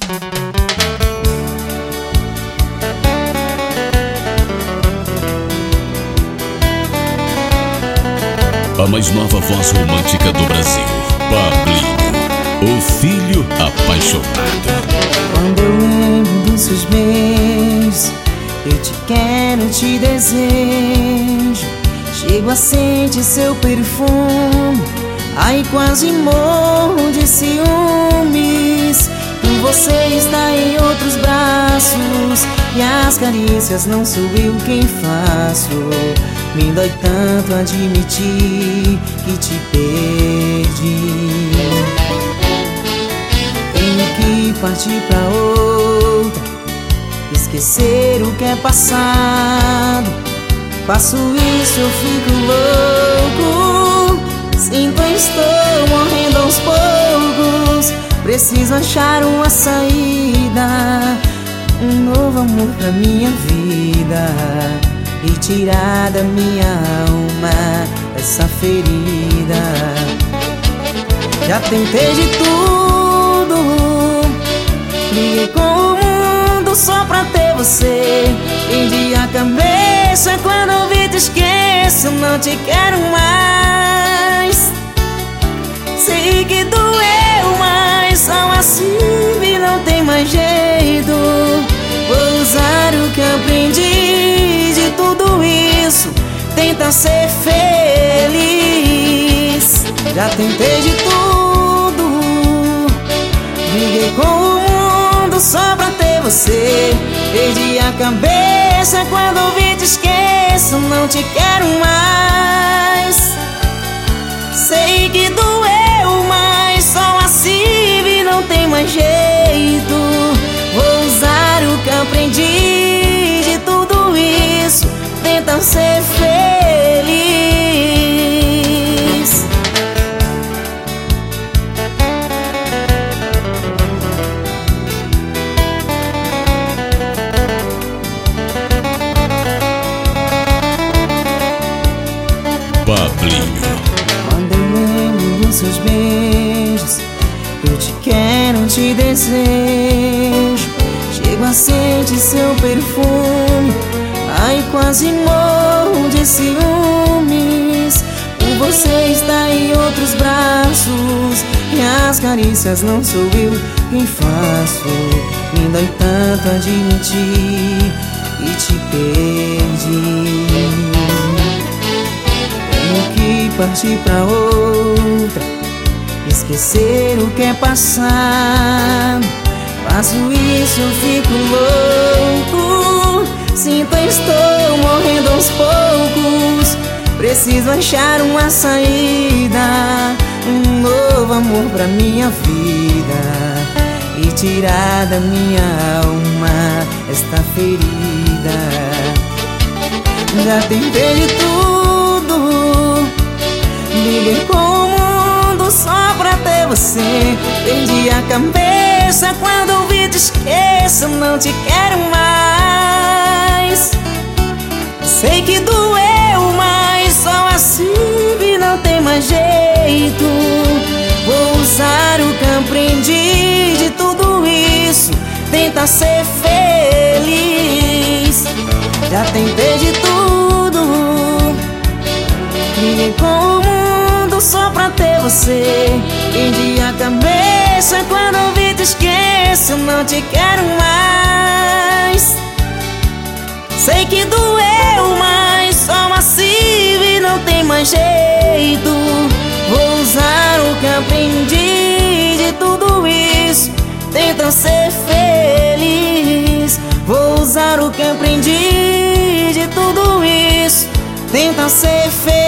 A mais nova voz romântica do Brasil, Pablinho, o filho apaixonado. Quando eu lembro dos seus beijos, eu te quero, te desejo. Chego a sentir seu perfume, ai quase morro de ciúmes. Por você está em outros braços, e as carícias não sou eu quem faço. Me dói tanto admitir que te perdi. Tenho que partir pra outra, esquecer o que é passado. Faço isso, eu fico louco. Sinto, estou morrendo aos poucos. Preciso achar uma saída, um novo amor pra minha vida, e tirar da minha alma essa ferida. Já tentei de tudo, liguei com o mundo só pra ter você. Perdi a cabeça quando eu vi, te esqueço, não te quero mais. Sei que doeu, mas só assim não tem mais jeito. Vou usar o que aprendi de tudo isso, tenta ser feliz. Já tentei de tudo, briguei com o mundo só pra ter você. Perdi a cabeça quando ouvi, te esqueço, não te quero mais. Sei que doeu, mas só assim não tem mais jeito. Vou usar o que aprendi de tudo isso, tenta ser feliz. Pablinho. Quando eu lembro dos seus beijos, eu te quero, te desejo. Chego a sentir seu perfume, ai quase morro de ciúmes. Por você está em outros braços, e as carícias não sou eu quem faço. Me dói tanto admitir que te perdi. Tenho que partir pra outra, esquecer o que é passado. Faço isso, eu fico louco. Sinto, estou morrendo aos poucos. Preciso achar uma saída, um novo amor pra minha vida, e tirar da minha alma esta ferida. Já tentei de tudo, liguei com o mundo só pra ter você. Perdi a cabeça quando ouvi, te esqueço, não te quero mais. Sei que doeu, mas só assim não tem mais jeito. Vou usar o que aprendi de tudo isso, tenta ser feliz. Já tentei de tudo, liguei com o mundo só pra ter você. Perdi a cabeça quando ouvi, te esqueço, não te quero mais. Sei que doeu, mas só assim não tem mais jeito. Vou usar o que aprendi de tudo isso, tenta ser feliz. Vou usar o que aprendi de tudo isso, tenta ser feliz.